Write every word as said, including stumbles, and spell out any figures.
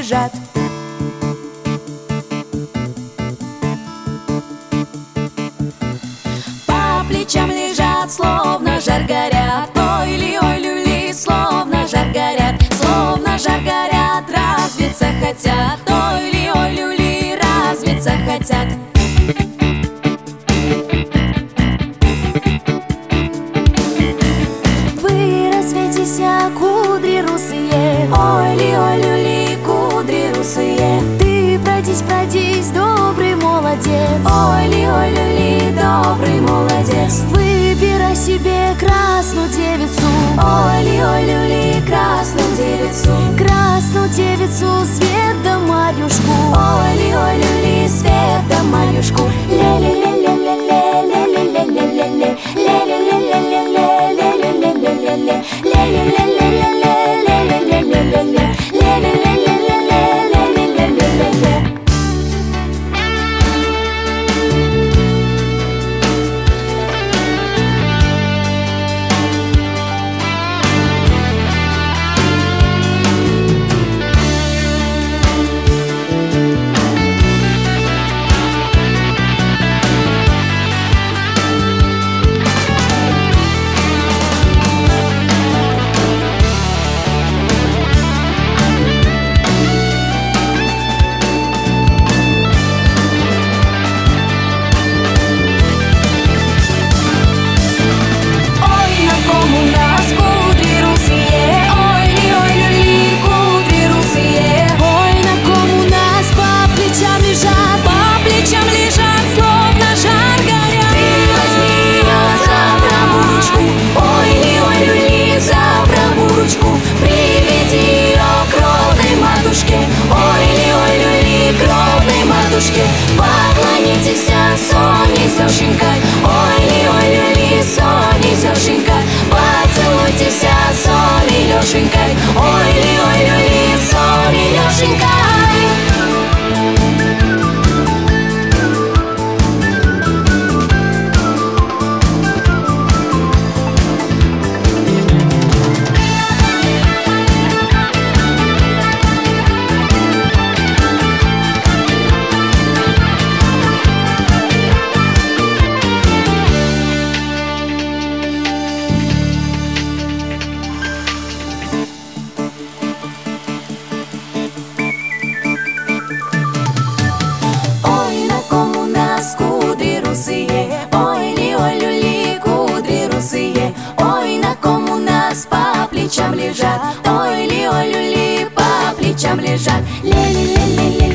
лежат. По плечам лежат, словно жар горят. Ой-ли, ой-люли, словно жар горят. Словно жар горят, развиться хотят. Ой-ли, ой-люли, развиться хотят. Вы развейтесь, кудри русые. Ой-ли, ой-люли, кудри русые. Ты пройдись, пройдись, добрый молодец. Ой-ли, ой-люли, добрый молодец. Выбирай себе красную девицу. Ой-ли, ой-люли, красную девицу. Красную девицу, свет да Марьюшку. Ой-ли, ой-люли, свет да Марьюшку. Ле-ле-ле-ле-ле-ле-ле-ле-ле-ле-ле. Ле-ле-ле-ле-ле-ле-ле-ле-ле. Ле-ле-ле-ле-ле-ле-ле-ле-ле. Ле-ле-ле-ле-ле-ле-ле-ле-ле. Поклонитесь Соне Зёшенькой. Ой-ли, ой-люли, Соне Зёшенькой. Поцелуйтесь Соне Лёшенькой. Ой-ли, ой-люли, Соне Лёшенькой. Ой-ли, ой-люли, кудри русые. Ой, на ком у нас по плечам лежат. Ой-ли, ой-люли, по плечам лежат. Ле-ле-ле-ле-ле.